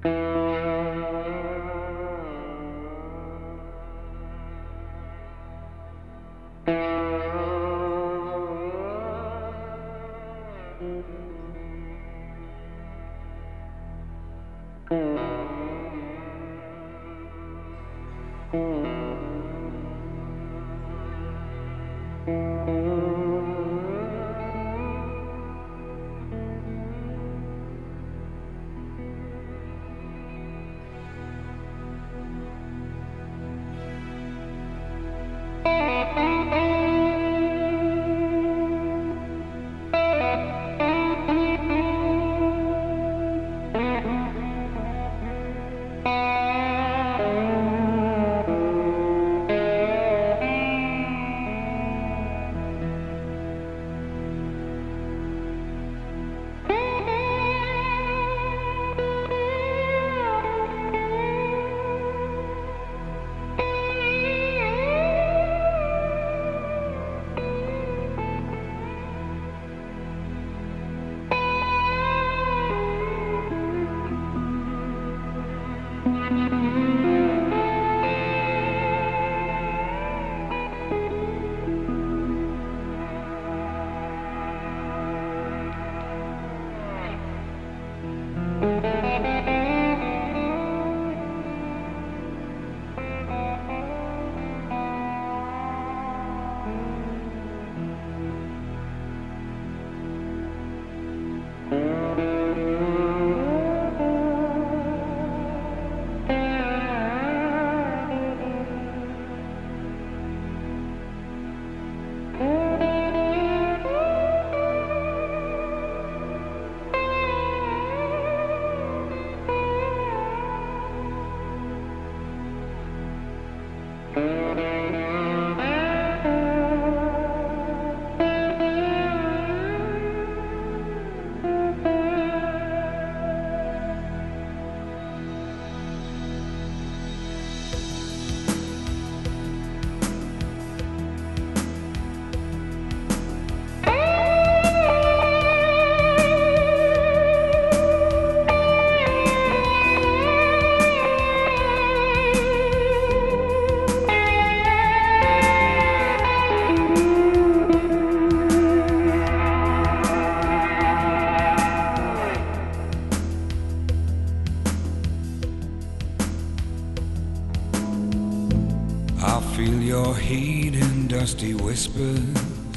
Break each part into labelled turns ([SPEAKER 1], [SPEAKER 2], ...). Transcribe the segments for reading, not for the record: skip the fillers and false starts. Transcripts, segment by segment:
[SPEAKER 1] I feel your heat in dusty whispers.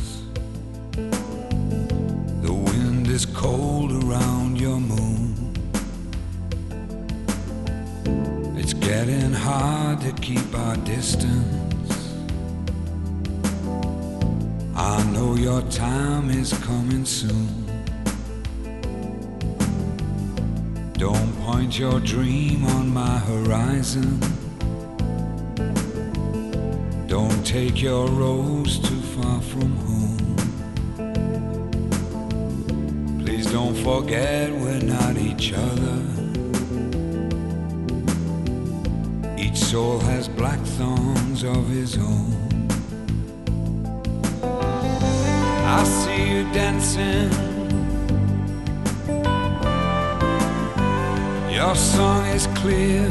[SPEAKER 1] The wind is cold around your moon. It's getting hard to keep our distance. I know your time is coming soon. Don't point your dream on my horizon. Don't take your rose too far from home. Please don't forget we're not each other. Each soul has black thorns of his own. I see you dancing. Your song is clear.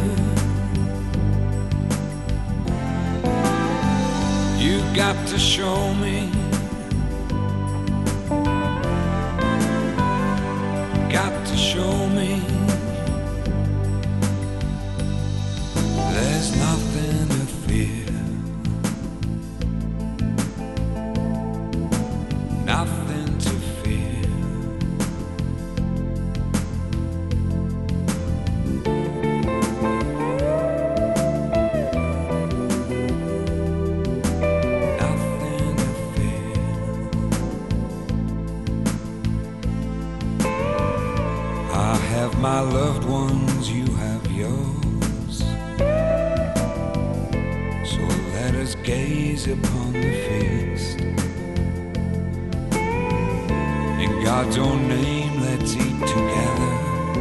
[SPEAKER 1] You got to show me. Got to show me. There's nothing to fear. Nothing to fear. I have my loved ones, you have yours. So let us gaze upon the feast. In God's own name, let's eat together.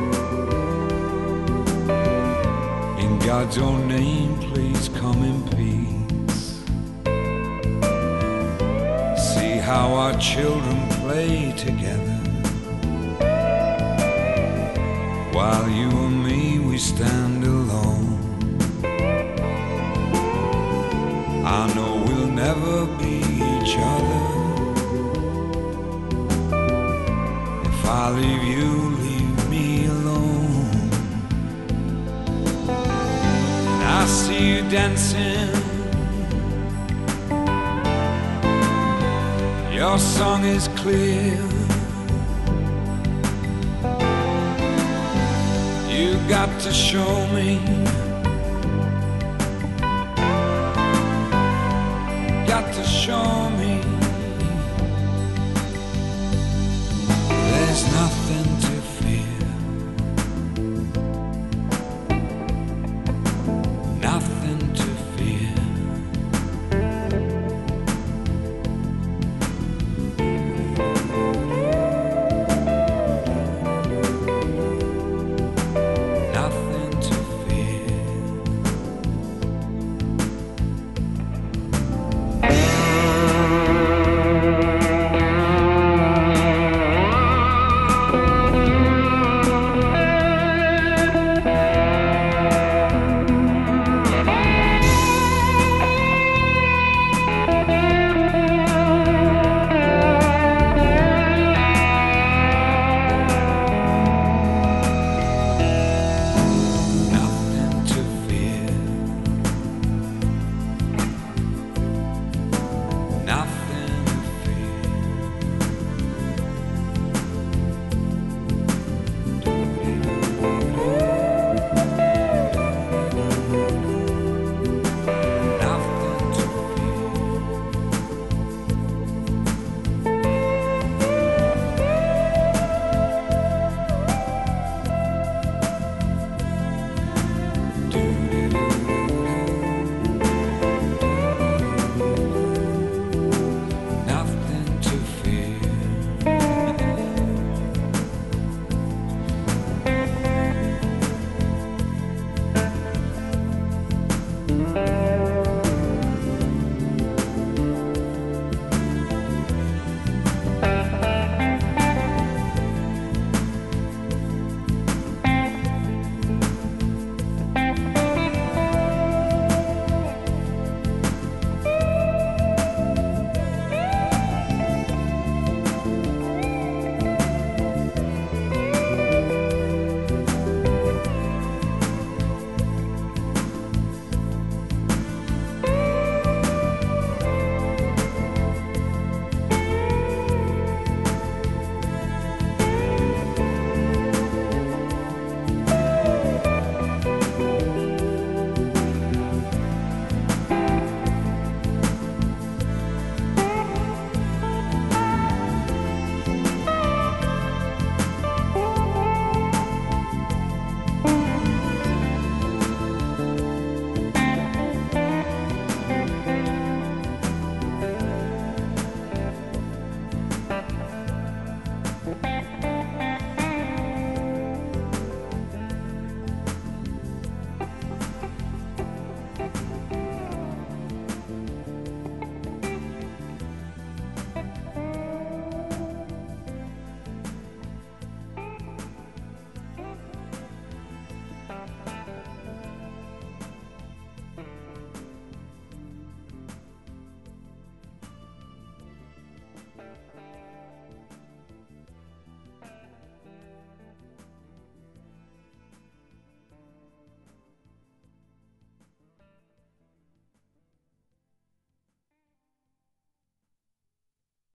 [SPEAKER 1] In God's own name, please come in peace. See how our children play together, while you and me we stand alone. I know we'll never be each other. If I leave you, leave me alone. And I see you dancing. Your song is clear. You got to show me. Got to show me. There's nothing to